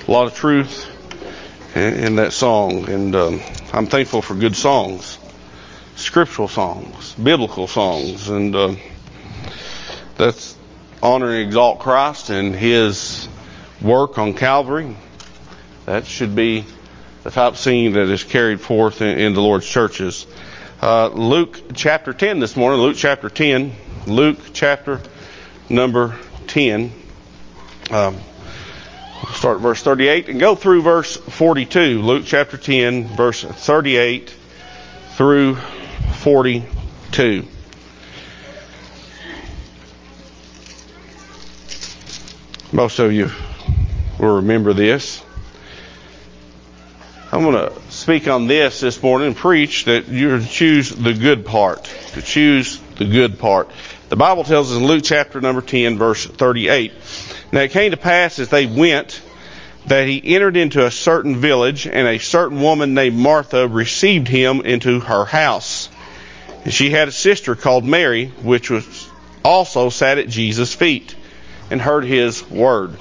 a lot of truth in that song, and I'm thankful for good songs, scriptural songs, biblical songs, and that's honor and exalt Christ and His work on Calvary. That should be the type singing that is carried forth in the Lord's churches. Luke chapter 10 this morning. Luke chapter 10. Luke chapter number 10. Start at verse 38 and go through verse 42. Luke chapter 10, verse 38 through 42. Most of you will remember this. I'm going to speak on this morning and preach that you're to choose the good part. To choose the good part. The Bible tells us in Luke chapter number 10, verse 38. Now it came to pass as they went that he entered into a certain village, and a certain woman named Martha received him into her house. And she had a sister called Mary, which was also sat at Jesus' feet and heard his word.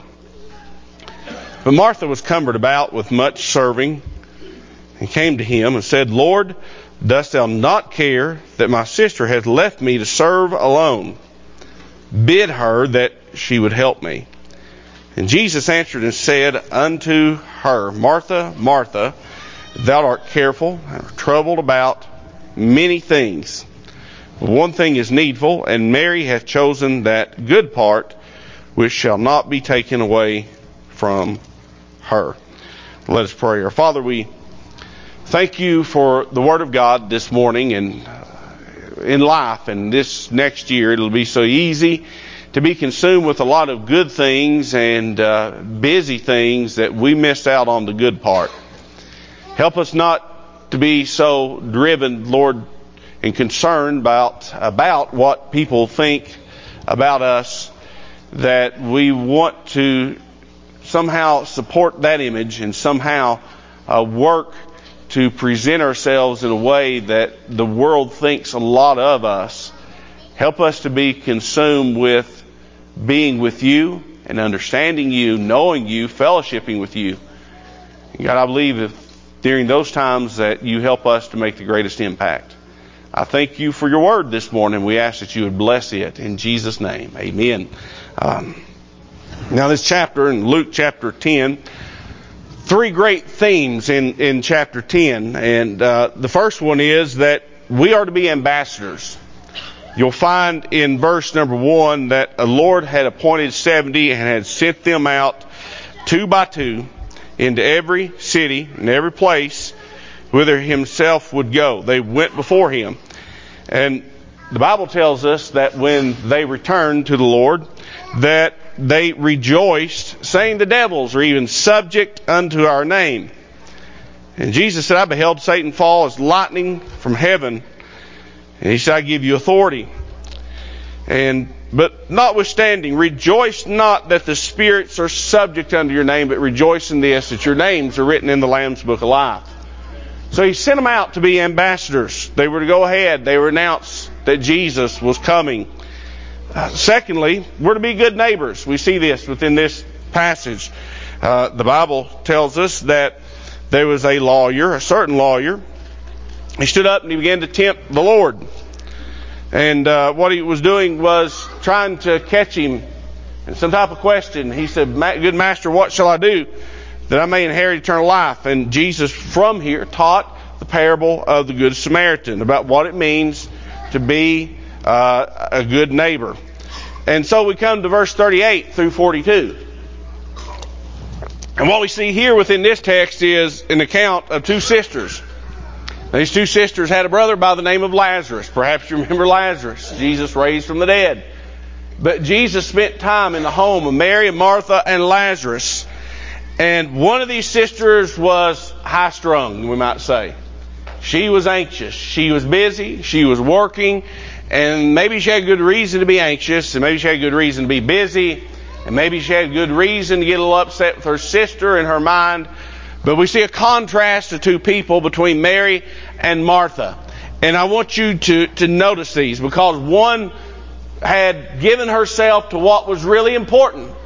But Martha was cumbered about with much serving, and came to him and said, Lord, dost thou not care that my sister hath left me to serve alone? Bid her that she would help me. And Jesus answered and said unto her, Martha, Martha, thou art careful and troubled about many things. One thing is needful, and Mary hath chosen that good part, which shall not be taken away from her. Let us pray. Our Father, we thank you for the Word of God this morning and in life, and this next year it'll be so easy to be consumed with a lot of good things and busy things that we missed out on the good part. Help us not to be so driven, Lord, and concerned about what people think about us, that we want to somehow support that image and somehow work to present ourselves in a way that the world thinks a lot of us. Help us to be consumed with being with you and understanding you, knowing you, fellowshipping with you. God, I believe that during those times that you help us to make the greatest impact. I thank you for your word this morning. We ask that you would bless it in Jesus' name. Amen. Now this chapter in Luke chapter 10, three great themes in chapter 10. And the first one is that we are to be ambassadors. You'll find in verse number 1 that the Lord had appointed 70 and had sent them out 2 by 2 into every city and every place whither himself would go. They went before him. And the Bible tells us that when they returned to the Lord, that they rejoiced, saying, the devils are even subject unto our name. And Jesus said, I beheld Satan fall as lightning from heaven. And he said, I give you authority. But notwithstanding, rejoice not that the spirits are subject unto your name, but rejoice in this, that your names are written in the Lamb's book of life. So he sent them out to be ambassadors. They were to go ahead. They were to announce that Jesus was coming. Secondly, we're to be good neighbors. We see this within this passage. The Bible tells us that there was a lawyer, a certain lawyer. He stood up and he began to tempt the Lord. And what he was doing was trying to catch him in some type of question. He said, good master, what shall I do that I may inherit eternal life? And Jesus from here taught the parable of the Good Samaritan about what it means to be a good neighbor. And so we come to verse 38 through 42. And what we see here within this text is an account of 2 sisters. These 2 sisters had a brother by the name of Lazarus. Perhaps you remember Lazarus, Jesus raised from the dead. But Jesus spent time in the home of Mary and Martha and Lazarus. And one of these sisters was high-strung, we might say. She was anxious. She was busy. She was working. And maybe she had good reason to be anxious. And maybe she had good reason to be busy. And maybe she had good reason to get a little upset with her sister in her mind. But we see a contrast of 2 people between Mary and Martha. And I want you to notice these, because one had given herself to what was really important.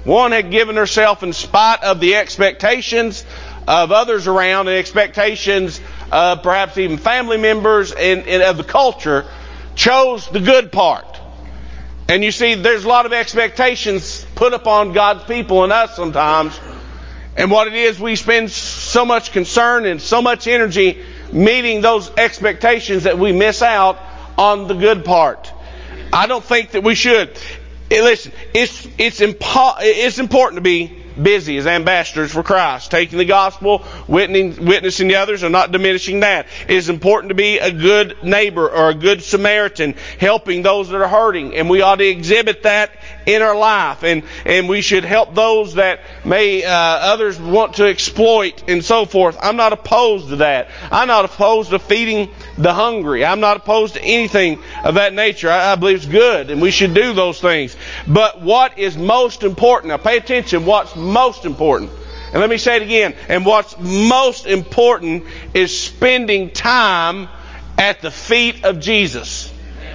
One had given herself in spite of the expectations of others around and expectations of perhaps even family members and of the culture, chose the good part. And you see, there's a lot of expectations put upon God's people and us sometimes. And what it is, we spend so much concern and so much energy meeting those expectations that we miss out on the good part. I don't think that we should. Listen, it's important to be busy as ambassadors for Christ, taking the gospel, witnessing to others. I'm not diminishing that. It is important to be a good neighbor or a good Samaritan, helping those that are hurting, and we ought to exhibit that in our life. And we should help those that may others want to exploit and so forth. I'm not opposed to that. I'm not opposed to feeding the hungry. I'm not opposed to anything of that nature. I believe it's good, and we should do those things. But what is most important? Now pay attention. What's most important? And let me say it again. And what's most important is spending time at the feet of Jesus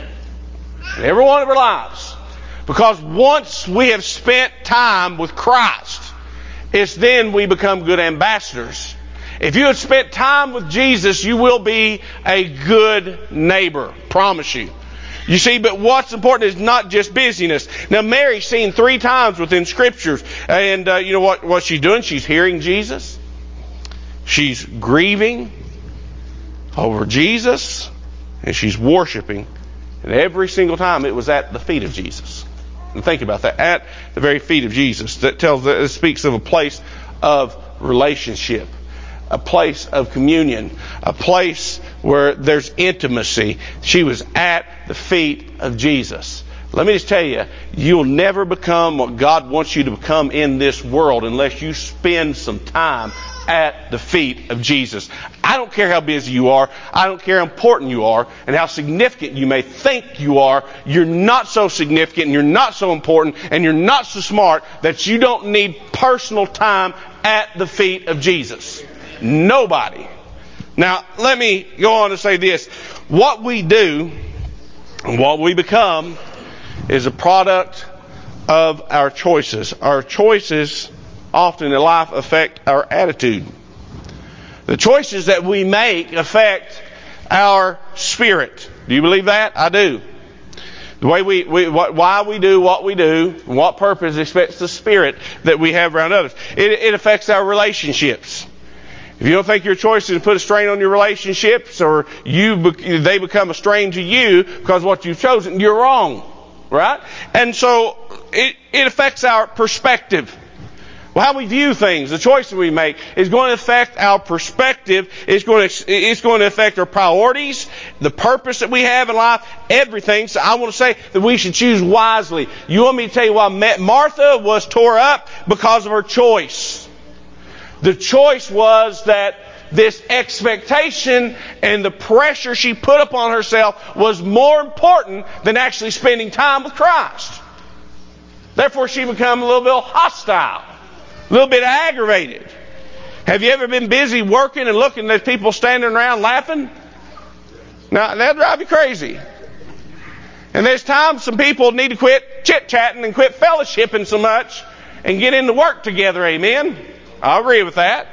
in every one of our lives. Because once we have spent time with Christ, it's then we become good ambassadors. If you have spent time with Jesus, you will be a good neighbor. Promise you. You see, but what's important is not just busyness. Now, Mary's seen 3 times within Scriptures. And you know what she's doing? She's hearing Jesus. She's grieving over Jesus. And she's worshiping. And every single time it was at the feet of Jesus. And think about that. At the very feet of Jesus. That speaks of a place of relationship. A place of communion, a place where there's intimacy. She was at the feet of Jesus. Let me just tell you, you'll never become what God wants you to become in this world unless you spend some time at the feet of Jesus. I don't care how busy you are. I don't care how important you are and how significant you may think you are. You're not so significant and you're not so important and you're not so smart that you don't need personal time at the feet of Jesus. Nobody. Now, let me go on to say this. What we do and what we become is a product of our choices. Our choices often in life affect our attitude. The choices that we make affect our spirit. Do you believe that? I do. The way why we do what we do, and what purpose affects the spirit that we have around others. It affects our relationships. If you don't think your choices put a strain on your relationships, or they become a strain to you because of what you've chosen, you're wrong, right? And so it affects our perspective. Well, how we view things, the choices we make, is going to affect our perspective. It's going to affect our priorities, the purpose that we have in life, everything. So I want to say that we should choose wisely. You want me to tell you why Martha was tore up? Because of her choice. The choice was that this expectation and the pressure she put upon herself was more important than actually spending time with Christ. Therefore, she became a little bit hostile, a little bit aggravated. Have you ever been busy working and looking at people standing around laughing? Now, that'll drive you crazy. And there's times some people need to quit chit-chatting and quit fellowshipping so much and get into work together, amen? I agree with that.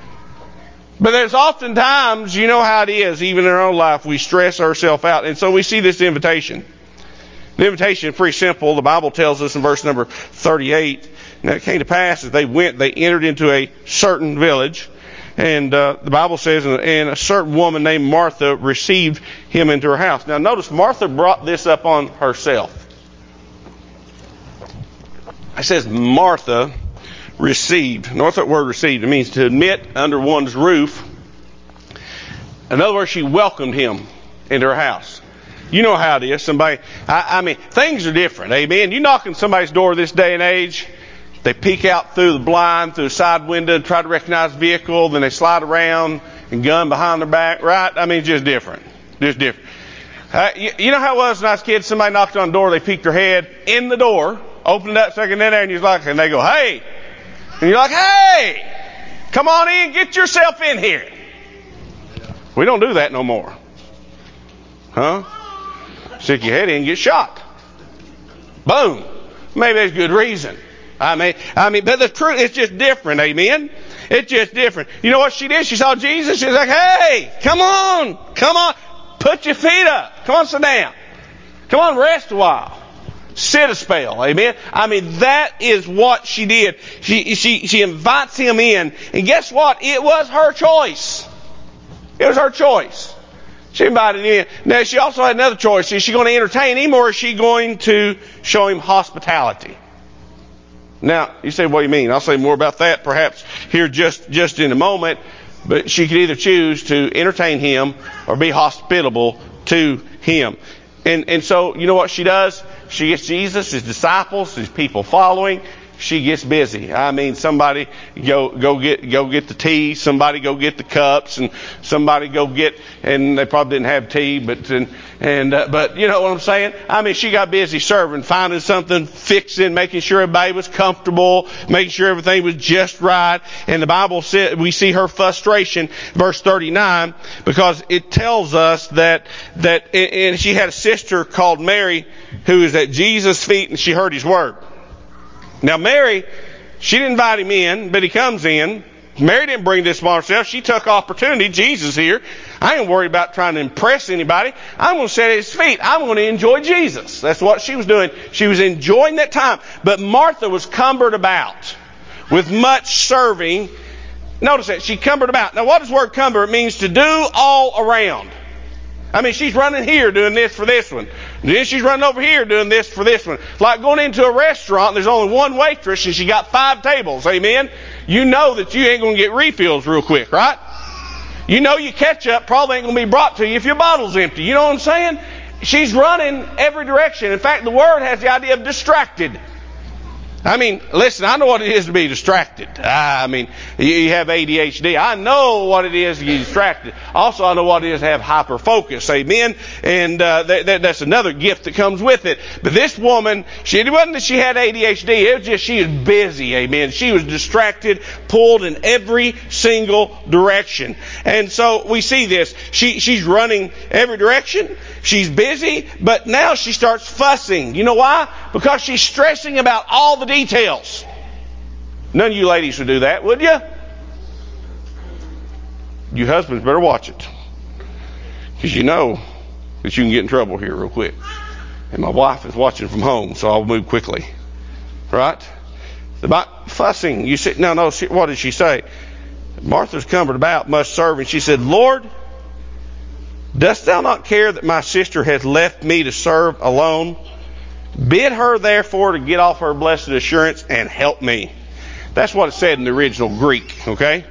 But there's often times, you know how it is, even in our own life, we stress ourselves out. And so we see this invitation. The invitation is pretty simple. The Bible tells us in verse number 38, now it came to pass as they entered into a certain village. And the Bible says, and a certain woman named Martha received him into her house. Now notice, Martha brought this up on herself. It says Martha received. Notice that word received. It means to admit under one's roof. In other words, she welcomed him into her house. You know how it is. I mean, things are different. Amen. You knock on somebody's door this day and age, they peek out through the blind, through the side window, and try to recognize the vehicle, then they slide around and gun behind their back, right? I mean, it's just different. Just different. You know how it was when I was a kid, somebody knocked on the door, they peeked their head in the door, opened it up, second in there, and and they go, hey! And you're like, hey, come on in, get yourself in here. We don't do that no more. Huh? Stick your head in and get shot. Boom. Maybe there's good reason. I mean, but the truth, it's just different, amen? It's just different. You know what she did? She saw Jesus. She was like, hey, come on. Put your feet up. Come on, sit down. Come on, rest a while. Sit a spell, amen? I mean, that is what she did. She invites him in, and guess what? It was her choice. It was her choice. She invited him in. Now, she also had another choice. Is she going to entertain him, or is she going to show him hospitality? Now, you say, what do you mean? I'll say more about that perhaps here just in a moment. But she could either choose to entertain him or be hospitable to him. And so, you know what she does? She gets Jesus, his disciples, his people following. She gets busy. I mean, somebody go get the tea. Somebody go get the cups, and somebody go get. And they probably didn't have tea, but you know what I'm saying. I mean, she got busy serving, finding something, fixing, making sure everybody was comfortable, making sure everything was just right. And the Bible said we see her frustration, verse 39, because it tells us that and she had a sister called Mary who was at Jesus' feet, and she heard his word. Now, Mary, she didn't invite him in, but he comes in. Mary didn't bring this upon herself. She took opportunity. Jesus here. I ain't worried about trying to impress anybody. I'm going to sit at his feet. I'm going to enjoy Jesus. That's what she was doing. She was enjoying that time. But Martha was cumbered about with much serving. Notice that. She cumbered about. Now, what does the word cumber? It means to do all around. I mean, she's running here doing this for this one. Then she's running over here doing this for this one. It's like going into a restaurant and there's only one waitress and she got 5 tables. Amen? You know that you ain't going to get refills real quick, right? You know your ketchup probably ain't going to be brought to you if your bottle's empty. You know what I'm saying? She's running every direction. In fact, the word has the idea of distracted. I mean, listen, I know what it is to be distracted. I mean, you have ADHD. I know what it is to get distracted. Also, I know what it is to have hyper focus. Amen? And that's another gift that comes with it. But this woman, it wasn't that she had ADHD. It was just she was busy. Amen? She was distracted, pulled in every single direction. And so we see this. She's running every direction. She's busy, but now she starts fussing. You know why? Because she's stressing about all the details. None of you ladies would do that, would you? You husbands better watch it. Because you know that you can get in trouble here real quick. And my wife is watching from home, so I'll move quickly. Right? About fussing. You say, no, what did she say? Martha's cumbered about, must serve. And she said, Lord, dost thou not care that my sister has left me to serve alone? Bid her, therefore, to get off her blessed assurance and help me. That's what it said in the original Greek, okay?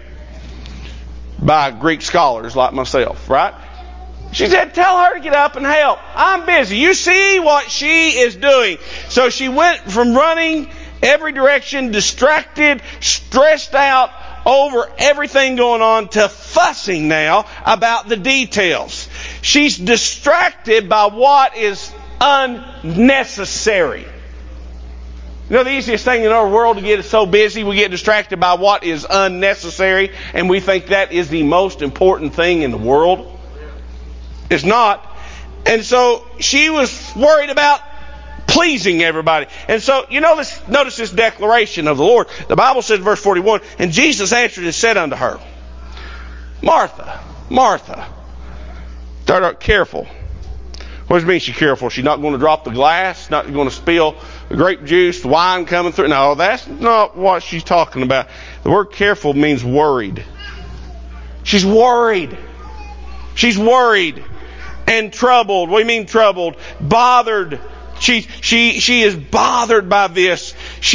By Greek scholars like myself, right? She said, tell her to get up and help. I'm busy. You see what she is doing. So she went from running every direction, distracted, stressed out over everything going on, to fussing now about the details. She's distracted by what is unnecessary. You know, the easiest thing in our world to get so busy, we get distracted by what is unnecessary, and we think that is the most important thing in the world. It's not. And so she was worried about pleasing everybody. And so, notice this declaration of the Lord. The Bible says, verse 41, and Jesus answered and said unto her, Martha, Martha, thou art careful. What does it mean she's careful? She's not going to drop the glass, not going to spill the grape juice, the wine coming through. No, that's not what she's talking about. The word careful means worried. She's worried. She's worried and troubled. What do you mean troubled? Bothered. She is bothered by this.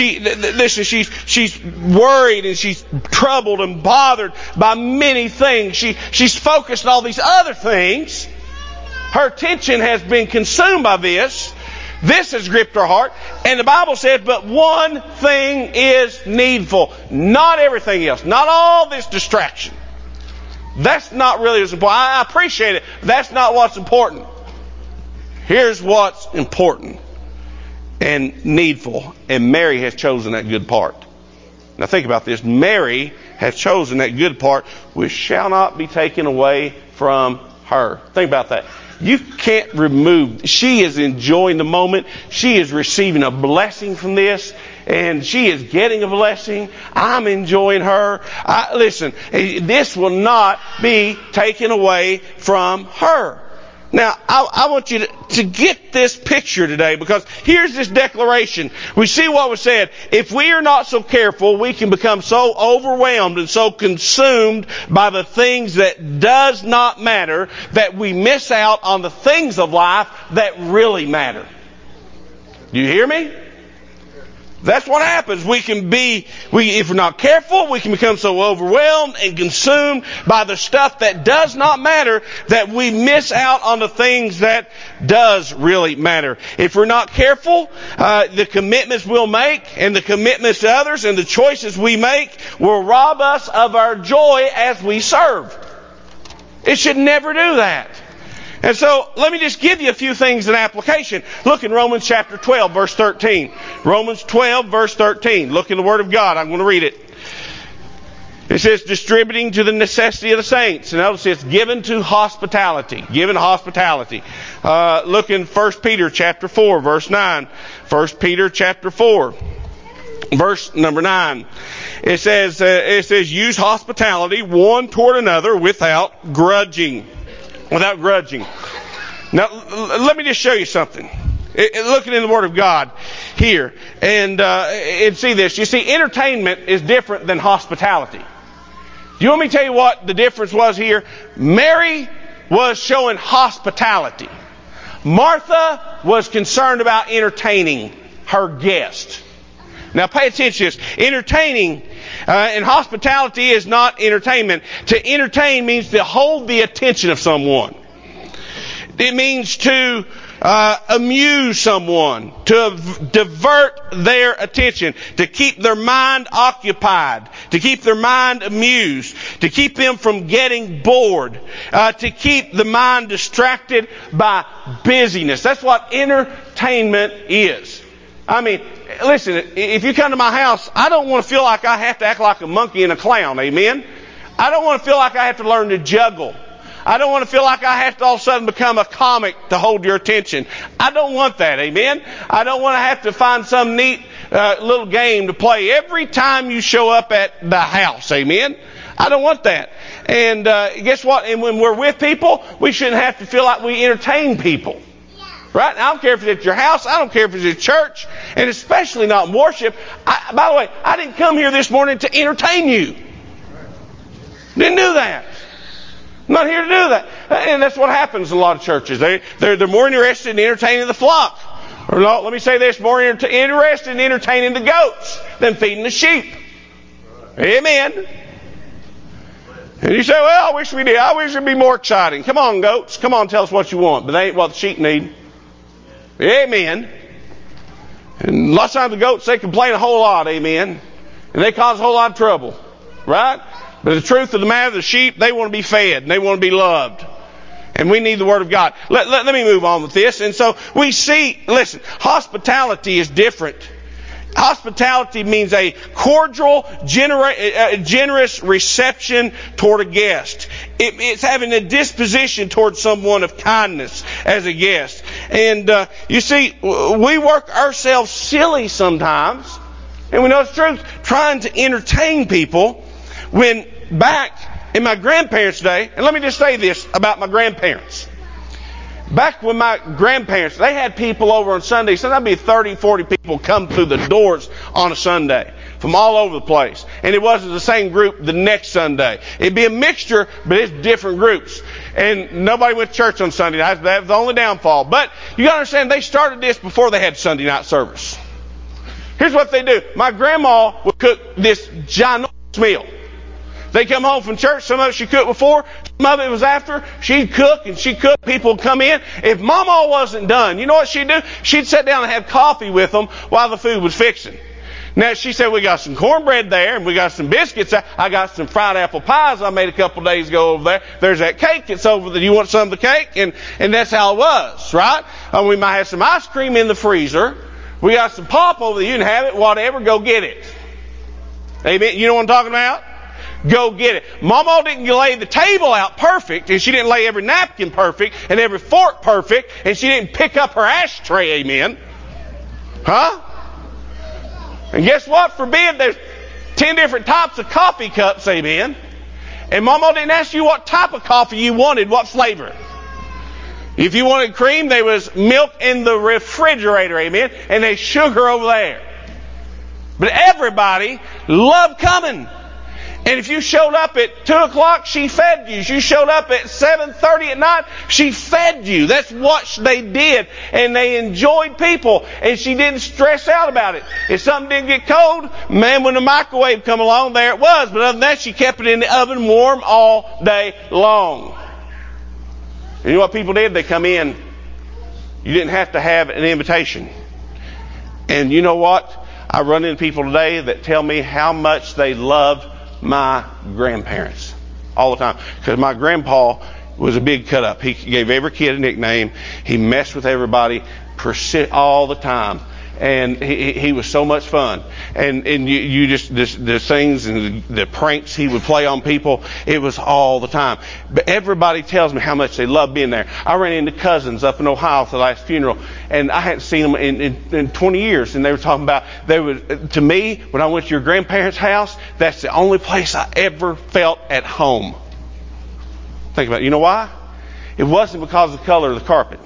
She's worried and she's troubled and bothered by many things. She's focused on all these other things. Her attention has been consumed by this. This has gripped her heart. And the Bible says, but one thing is needful. Not everything else. Not all this distraction. That's not really what's important. I appreciate it. That's not what's important. Here's what's important and needful. And Mary has chosen that good part. Now think about this. Mary has chosen that good part, which shall not be taken away from her. Think about that. You can't remove. She is enjoying the moment. She is receiving a blessing from this. and she is getting a blessing. I'm enjoying her. Listen, this will not be taken away from her. Now, I want you to get this picture today, because here's this declaration. We see what was said. If we are not so careful, we can become so overwhelmed and so consumed by the things that does not matter that we miss out on the things of life that really matter. Do you hear me? That's what happens. If we're not careful, we can become so overwhelmed and consumed by the stuff that does not matter that we miss out on the things that does really matter. If we're not careful, the commitments we'll make and the commitments to others and the choices we make will rob us of our joy as we serve. It should never do that. And so, let me just give you a few things in application. Look in Romans chapter 12, verse 13. Romans 12, verse 13. Look in the Word of God. I'm going to read it. It says, distributing to the necessity of the saints. And notice it's given to hospitality. Given hospitality. Look in 1 Peter chapter 4, verse 9. 1 Peter chapter 4, verse number 9. It says, use hospitality one toward another without grudging. Without grudging. Now, let me just show you something. Looking in the Word of God here, and see this. You see, entertainment is different than hospitality. Do you want me to tell you what the difference was here? Mary was showing hospitality. Martha was concerned about entertaining her guest. Now, pay attention to this. Entertaining and hospitality is not entertainment. To entertain means to hold the attention of someone. It means to amuse someone, to divert their attention, to keep their mind occupied, to keep their mind amused, to keep them from getting bored, to keep the mind distracted by busyness. That's what entertainment is. I mean, listen, if you come to my house, I don't want to feel like I have to act like a monkey and a clown, amen? I don't want to feel like I have to learn to juggle. I don't want to feel like I have to all of a sudden become a comic to hold your attention. I don't want that, amen? I don't want to have to find some neat little game to play every time you show up at the house, amen? I don't want that. And guess what? And when we're with people, we shouldn't have to feel like we entertain people. Right? I don't care if it's at your house. I don't care if it's at church. And especially not in worship. By the way, I didn't come here this morning to entertain you. Didn't do that. I'm not here to do that. And that's what happens in a lot of churches. They're more interested in entertaining the flock. Or no, let me say this, more interested in entertaining the goats than feeding the sheep. Amen. And you say, well, I wish we did. I wish it'd be more exciting. Come on, goats. Come on, tell us what you want. But that ain't what the sheep need. Amen. And lots of times the goats, they complain a whole lot, amen. And they cause a whole lot of trouble. Right? But the truth of the matter, the sheep, they want to be fed and they want to be loved. And we need the Word of God. Let me move on with this. And so we see, listen, hospitality is different. Hospitality means a cordial, generous reception toward a guest. It's having a disposition toward someone of kindness as a guest. And you see, we work ourselves silly sometimes, and we know it's true, trying to entertain people, when back in my grandparents' day, and let me just say this about my grandparents. Back when my grandparents, they had people over on Sunday. Sometimes it'd be 30, 40 people come through the doors on a Sunday from all over the place. And it wasn't the same group the next Sunday. It'd be a mixture, but it's different groups. And nobody went to church on Sunday nights. That was the only downfall. But you got to understand, they started this before they had Sunday night service. Here's what they do. My grandma would cook this ginormous meal. They come home from church. Some of it she cooked before. Some of it was after. She'd cook and she'd cook. People would come in. If Mama wasn't done, you know what she'd do? She'd sit down and have coffee with them while the food was fixing. Now, she said, we got some cornbread there and we got some biscuits. I got some fried apple pies I made a couple days ago over there. There's that cake that's over there. You want some of the cake? And that's how it was, right? We might have some ice cream in the freezer. We got some pop over there. You can have it, whatever. Go get it. Amen. You know what I'm talking about? Go get it. Mama didn't lay the table out perfect, and she didn't lay every napkin perfect and every fork perfect, and she didn't pick up her ashtray, amen. Huh? And guess what? Forbid there's 10 different types of coffee cups, amen. And Mama didn't ask you what type of coffee you wanted, what flavor. If you wanted cream, there was milk in the refrigerator, amen. And there's sugar over there. But everybody loved coming. And if you showed up at 2 o'clock, she fed you. If you showed up at 7:30 at night, she fed you. That's what they did. And they enjoyed people. And she didn't stress out about it. If something didn't get cold, man, when the microwave come along, there it was. But other than that, she kept it in the oven warm all day long. And you know what people did? They come in. You didn't have to have an invitation. And you know what? I run into people today that tell me how much they loved my grandparents all the time. Because my grandpa was a big cut up. He gave every kid a nickname. He messed with everybody all the time. And he was so much fun. And you just, the things and the pranks he would play on people, it was all the time. But everybody tells me how much they love being there. I ran into cousins up in Ohio for the last funeral, and I hadn't seen them in 20 years. And they were talking about, to me, when I went to your grandparents' house, that's the only place I ever felt at home. Think about it. You know why? It wasn't because of the color of the carpet.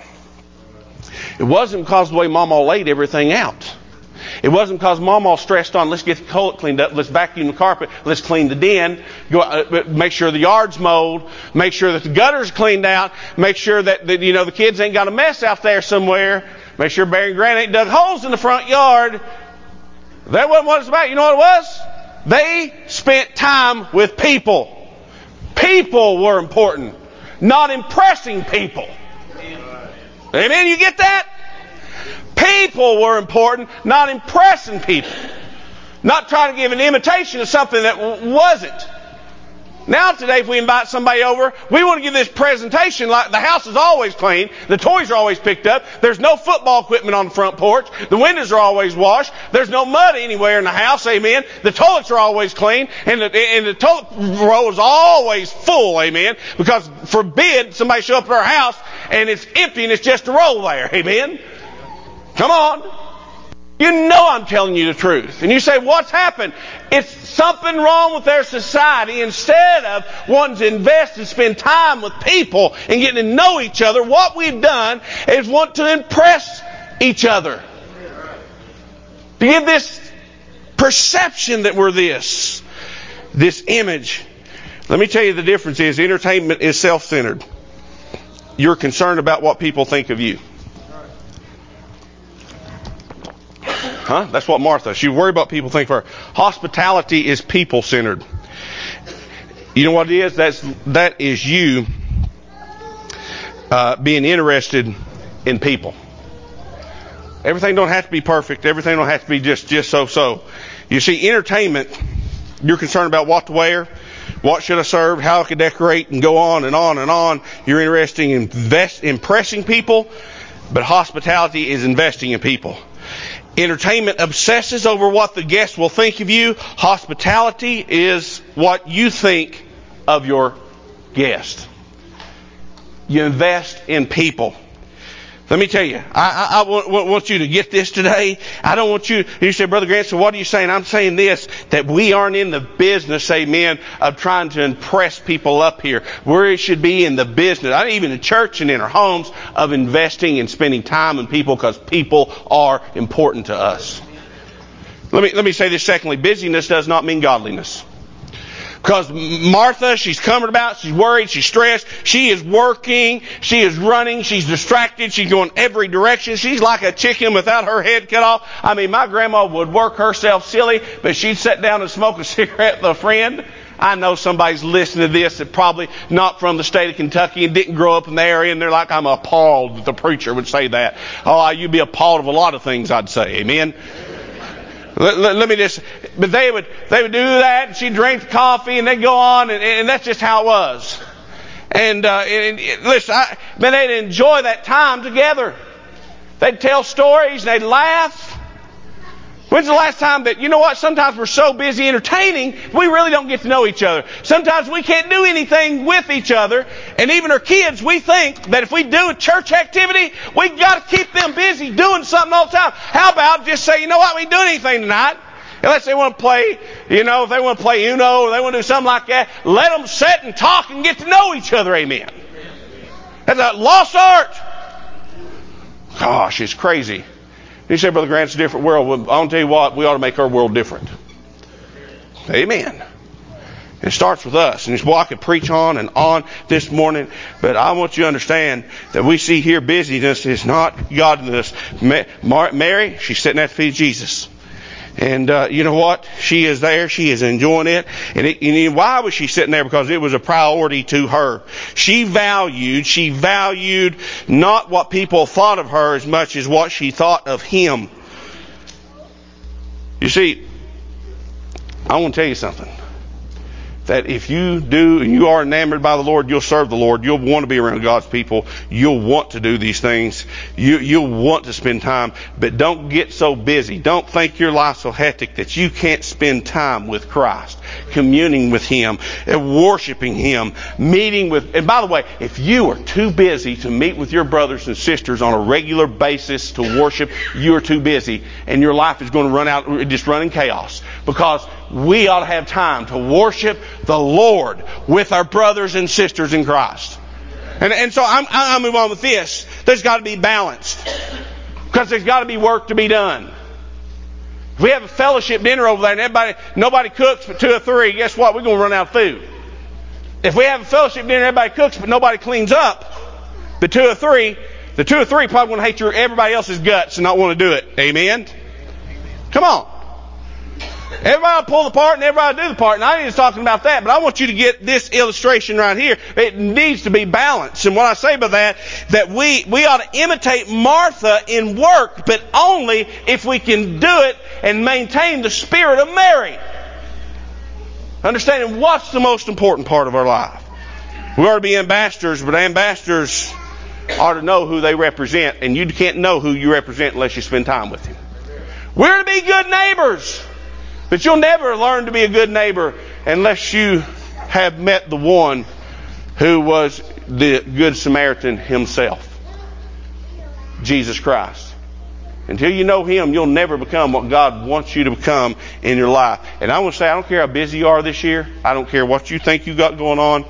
It wasn't because of the way Mama laid everything out. It wasn't because Mama stressed on, let's get the toilet cleaned up, let's vacuum the carpet, let's clean the den, make sure the yard's mowed, make sure that the gutter's cleaned out, make sure that the kids ain't got a mess out there somewhere, make sure Barry and Grant ain't dug holes in the front yard. That wasn't what it's about. You know what it was? They spent time with people. People were important, not impressing people. Amen? You get that? People were important, not impressing people. Not trying to give an imitation of something that wasn't. Now today, if we invite somebody over, we want to give this presentation like the house is always clean, the toys are always picked up, there's no football equipment on the front porch, the windows are always washed, there's no mud anywhere in the house, amen. The toilets are always clean, and the toilet roll is always full, amen. Because forbid somebody show up at our house and it's empty and it's just a roll there, amen. Come on. You know I'm telling you the truth. And you say, what's happened? It's something wrong with their society. Instead of wanting to invest and spend time with people and getting to know each other, what we've done is want to impress each other. To give this perception that we're this image. Let me tell you the difference is entertainment is self-centered. You're concerned about what people think of you. That's what Martha. She worried about people think of her. Hospitality is people-centered. You know what it is? That is you being interested in people. Everything don't have to be perfect. Everything don't have to be just so. You see, entertainment, you're concerned about what to wear, what should I serve, how I can decorate, and go on and on and on. You're interested in impressing people, but hospitality is investing in people. Entertainment obsesses over what the guests will think of you. Hospitality is what you think of your guest. You invest in people. Let me tell you, I want you to get this today. I don't want you say, Brother Grant, so what are you saying? I'm saying this, that we aren't in the business, amen, of trying to impress people up here. We should be in the business, even in church and in our homes, of investing and spending time with people, because people are important to us. Let me say this secondly. Busyness does not mean godliness. Because Martha, she's coming about, she's worried, she's stressed, she is working, she is running, she's distracted, she's going every direction. She's like a chicken without her head cut off. I mean, my grandma would work herself silly, but she'd sit down and smoke a cigarette with a friend. I know somebody's listening to this that probably not from the state of Kentucky and didn't grow up in the area, and they're like, I'm appalled that the preacher would say that. Oh, you'd be appalled of a lot of things, I'd say. Amen? Let me just, but they would do that, and she'd drink the coffee, and they'd go on, and that's just how it was. And listen, they'd enjoy that time together. They'd tell stories, and they'd laugh. When's the last time that, you know what, sometimes we're so busy entertaining, we really don't get to know each other. Sometimes we can't do anything with each other, and even our kids, we think that if we do a church activity, we got to keep them busy doing something all the time. How about just say, you know what, we ain't doing anything tonight. Unless they want to play, if they want to play Uno or they want to do something like that, let them sit and talk and get to know each other. Amen. That's a lost art. Gosh, it's crazy. You say, Brother Grant, it's a different world. Well, I'll tell you what, we ought to make our world different. Amen. It starts with us. And it's what I could preach on and on this morning. But I want you to understand that we see here busyness is not godliness. Mary, she's sitting at the feet of Jesus. And you know what? She is there. She is enjoying it. And why was she sitting there? Because it was a priority to her. She valued not what people thought of her as much as what she thought of Him. You see, I want to tell you something. That if you are enamored by the Lord, you'll serve the Lord. You'll want to be around God's people. You'll want to do these things. You'll want to spend time. But don't get so busy. Don't think your life's so hectic that you can't spend time with Christ, communing with Him, and worshiping Him, meeting with... And by the way, if you are too busy to meet with your brothers and sisters on a regular basis to worship, you are too busy. And your life is going to run out, just run in chaos. Because we ought to have time to worship the Lord with our brothers and sisters in Christ. And so I'll move on with this. There's got to be balanced. Because there's got to be work to be done. If we have a fellowship dinner over there and nobody cooks but 2 or 3, guess what? We're going to run out of food. If we have a fellowship dinner and everybody cooks but nobody cleans up, the 2 or 3 probably going to hate everybody else's guts and not want to do it. Amen? Come on. Everybody will pull the part and everybody will do the part. And I ain't just talking about that, but I want you to get this illustration right here. It needs to be balanced. And what I say by that we ought to imitate Martha in work, but only if we can do it and maintain the spirit of Mary. Understanding what's the most important part of our life. We ought to be ambassadors, but ambassadors ought to know who they represent. And you can't know who you represent unless you spend time with Him. We're to be good neighbors. But you'll never learn to be a good neighbor unless you have met the one who was the Good Samaritan Himself, Jesus Christ. Until you know Him, you'll never become what God wants you to become in your life. And I want to say, I don't care how busy you are this year. I don't care what you think you got going on.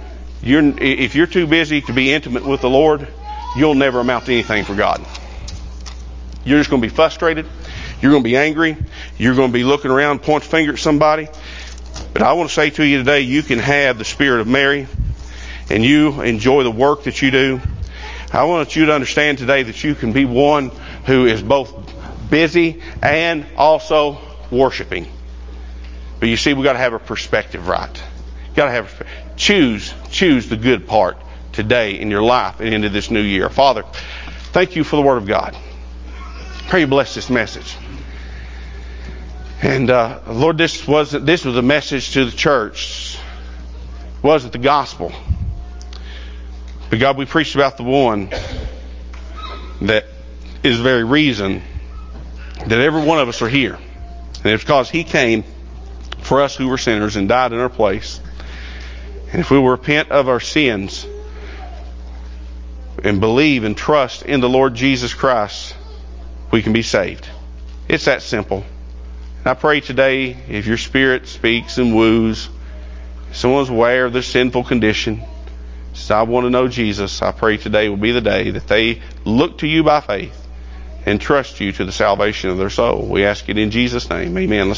If you're too busy to be intimate with the Lord, you'll never amount to anything for God. You're just going to be frustrated. You're going to be angry. You're going to be looking around, point the finger at somebody. But I want to say to you today, you can have the spirit of Mary and you enjoy the work that you do. I want you to understand today that you can be one who is both busy and also worshiping. But you see, we've got to have a perspective right. Got to have choose the good part today in your life and into this new year. Father, thank you for the Word of God. Pray you bless this message. And Lord, this was a message to the church. It wasn't the gospel. But God, we preached about the one that is the very reason that every one of us are here. And it's because He came for us who were sinners and died in our place. And if we will repent of our sins and believe and trust in the Lord Jesus Christ, we can be saved. It's that simple. And I pray today, if your spirit speaks and woos, if someone's aware of their sinful condition, says, I want to know Jesus, I pray today will be the day that they look to you by faith and trust you to the salvation of their soul. We ask it in Jesus' name. Amen.